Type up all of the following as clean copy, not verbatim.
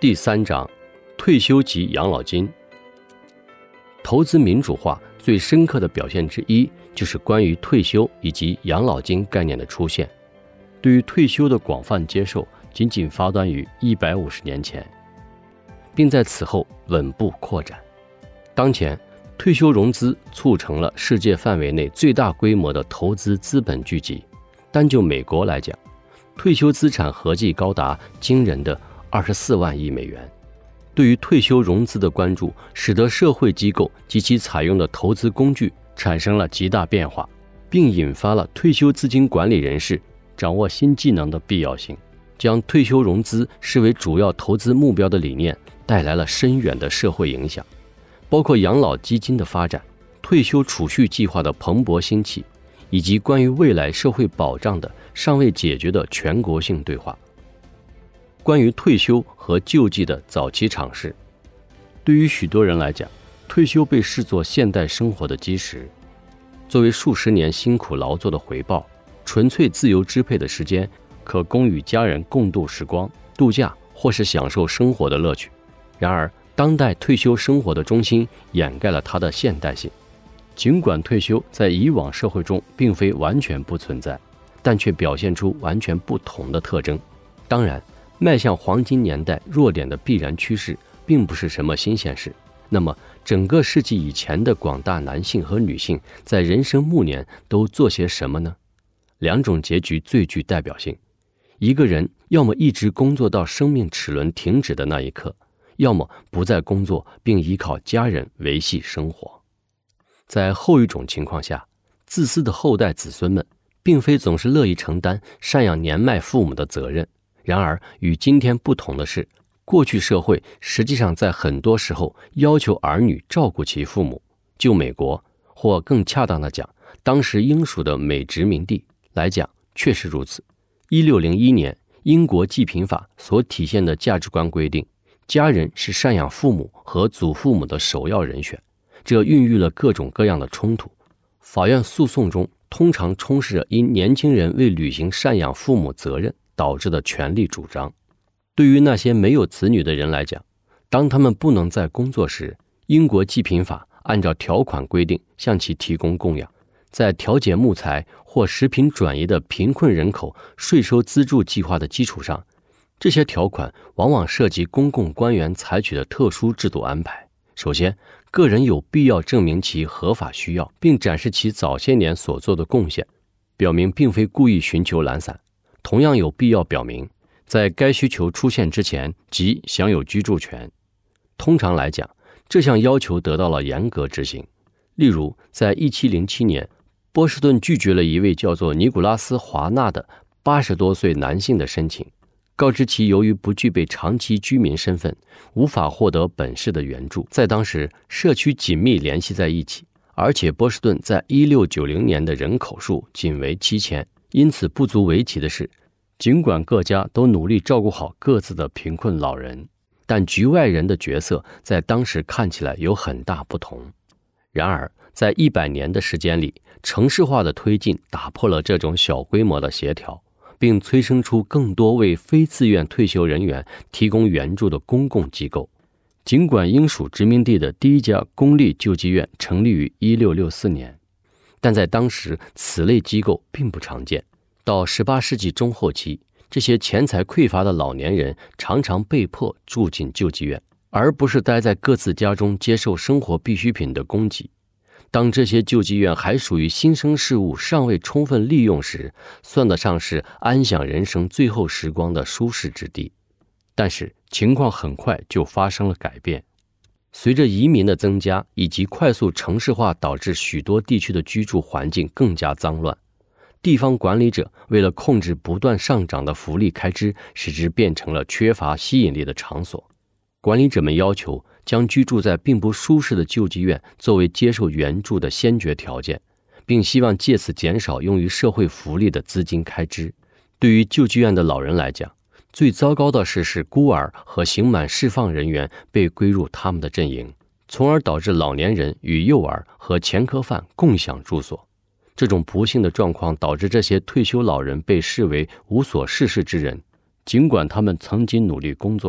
第3章，退休及养老金。投资民主化最深刻的表现之一，就是关于退休以及养老金概念的出现。对于退休的广泛接受，仅仅发端于150年前，并在此后稳步扩展。当前，退休融资促成了世界范围内最大规模的投资资本聚集。单就美国来讲，退休资产合计高达惊人的24万亿美元。对于退休融资的关注，使得社会机构及其采用的投资工具产生了极大变化，并引发了退休资金管理人士掌握新技能的必要性。将退休融资视为主要投资目标的理念，带来了深远的社会影响，包括养老基金的发展、退休储蓄计划的蓬勃兴起，以及关于未来社会保障的尚未解决的全国性对话。关于退休和救济的早期尝试，对于许多人来讲，退休被视作现代生活的基石。作为数十年辛苦劳作的回报，纯粹自由支配的时间可供与家人共度时光、度假或是享受生活的乐趣。然而，当代退休生活的中心掩盖了它的现代性。尽管退休在以往社会中并非完全不存在，但却表现出完全不同的特征。当然，迈向黄金年代弱点的必然趋势并不是什么新鲜事。那么，整个世纪以前的广大男性和女性在人生暮年都做些什么呢？两种结局最具代表性。一个人要么一直工作到生命齿轮停止的那一刻，要么不再工作并依靠家人维系生活。在后一种情况下，自私的后代子孙们并非总是乐意承担赡养年迈父母的责任。然而，与今天不同的是，过去社会实际上在很多时候要求儿女照顾其父母。就美国，或更恰当的讲，当时英属的美殖民地来讲，确实如此。1601年，英国济贫法所体现的价值观规定，家人是赡养父母和祖父母的首要人选，这孕育了各种各样的冲突。法院诉讼中通常充斥着因年轻人未履行赡养父母责任导致的权利主张。对于那些没有子女的人来讲，当他们不能在工作时，英国济贫法按照条款规定向其提供供养。在调节木材或食品转移的贫困人口税收资助计划的基础上，这些条款往往涉及公共官员采取的特殊制度安排。首先，个人有必要证明其合法需要，并展示其早些年所做的贡献，表明并非故意寻求懒散。同样有必要表明，在该需求出现之前即享有居住权。通常来讲，这项要求得到了严格执行。例如，在1707年，波士顿拒绝了一位叫做尼古拉斯·华纳的80多岁男性的申请，告知其由于不具备长期居民身份，无法获得本市的援助。在当时，社区紧密联系在一起，而且波士顿在1690年的人口数仅为7000，因此不足为奇的是，尽管各家都努力照顾好各自的贫困老人，但局外人的角色在当时看起来有很大不同。然而，在100年的时间里，城市化的推进打破了这种小规模的协调，并催生出更多为非自愿退休人员提供援助的公共机构。尽管英属殖民地的第一家公立救济院成立于1664年，但在当时此类机构并不常见。到18世纪中后期，这些钱财匮乏的老年人常常被迫住进救济院，而不是待在各自家中接受生活必需品的供给。当这些救济院还属于新生事物尚未充分利用时，算得上是安享人生最后时光的舒适之地。但是情况很快就发生了改变。随着移民的增加以及快速城市化，导致许多地区的居住环境更加脏乱。地方管理者为了控制不断上涨的福利开支，使之变成了缺乏吸引力的场所。管理者们要求将居住在并不舒适的救济院作为接受援助的先决条件，并希望借此减少用于社会福利的资金开支。对于救济院的老人来讲，最糟糕的事是孤儿和刑满释放人员被归入他们的阵营，从而导致老年人与幼儿和前科犯共享住所。这种不幸的状况导致这些退休老人被视为无所事事之人，尽管他们曾经努力工作过，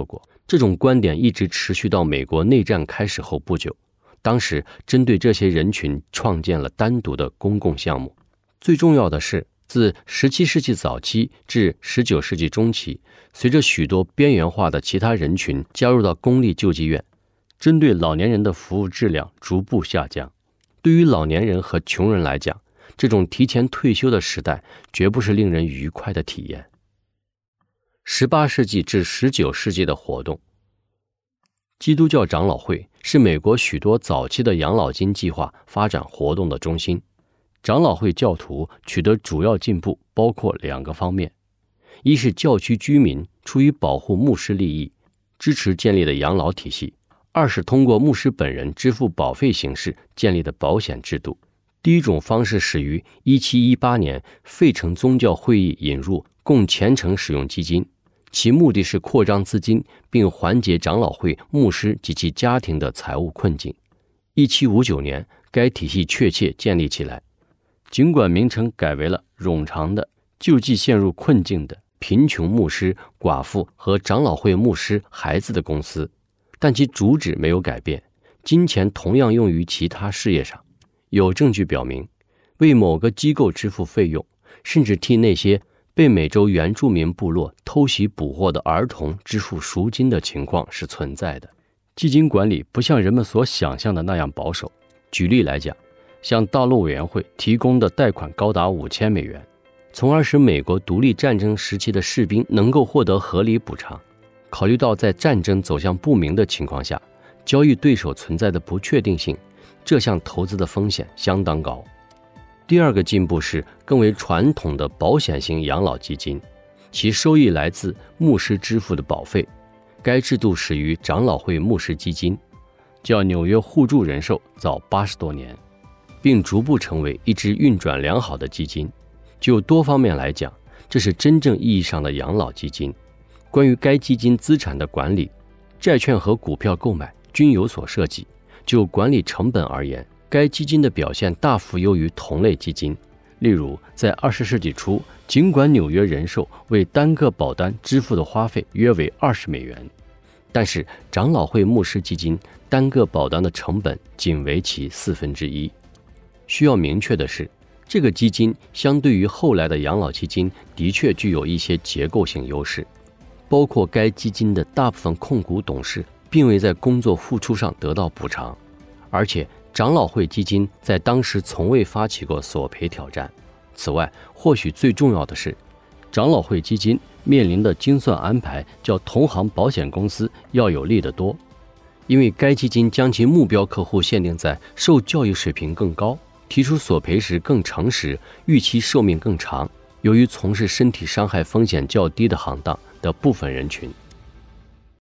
这种观点一直持续到美国内战开始后不久，当时针对这些人群创建了单独的公共项目。最重要的是，自17世纪早期至19世纪中期，随着许多边缘化的其他人群加入到公立救济院，针对老年人的服务质量逐步下降。对于老年人和穷人来讲，这种提前退休的时代绝不是令人愉快的体验。18世纪至19世纪的活动，基督教长老会是美国许多早期的养老金计划发展活动的中心。长老会教徒取得主要进步包括2个方面：一是教区居民出于保护牧师利益，支持建立的养老体系；二是通过牧师本人支付保费形式建立的保险制度。第一种方式始于1718年费城宗教会议引入供虔诚使用基金，其目的是扩张资金并缓解长老会牧师及其家庭的财务困境。1759年该体系确切建立起来，尽管名称改为了冗长的救济陷入困境的贫穷牧师、寡妇和长老会牧师孩子的公司，但其主旨没有改变，金钱同样用于其他事业上。有证据表明，为某个机构支付费用，甚至替那些被美洲原住民部落偷袭捕获的儿童支付赎金的情况是存在的。基金管理不像人们所想象的那样保守。举例来讲，向道路委员会提供的贷款高达5000美元，从而使美国独立战争时期的士兵能够获得合理补偿。考虑到在战争走向不明的情况下，交易对手存在的不确定性，这项投资的风险相当高。第二个进步是更为传统的保险型养老基金，其收益来自牧师支付的保费。该制度始于长老会牧师基金，较纽约互助人寿早80多年，并逐步成为一支运转良好的基金。就多方面来讲，这是真正意义上的养老基金。关于该基金资产的管理，债券和股票购买均有所涉及。就管理成本而言，该基金的表现大幅优于同类基金。例如，在20世纪初，尽管纽约人寿为单个保单支付的花费约为20美元，但是长老会牧师基金单个保单的成本仅为其1/4。需要明确的是，这个基金相对于后来的养老基金的确具有一些结构性优势，包括该基金的大部分控股董事并未在工作付出上得到补偿，而且长老会基金在当时从未发起过索赔挑战。此外，或许最重要的是，长老会基金面临的精算安排较同行保险公司要有利得多，因为该基金将其目标客户限定在受教育水平更高、提出索赔时更诚实、预期寿命更长、由于从事身体伤害风险较低的行当的部分人群。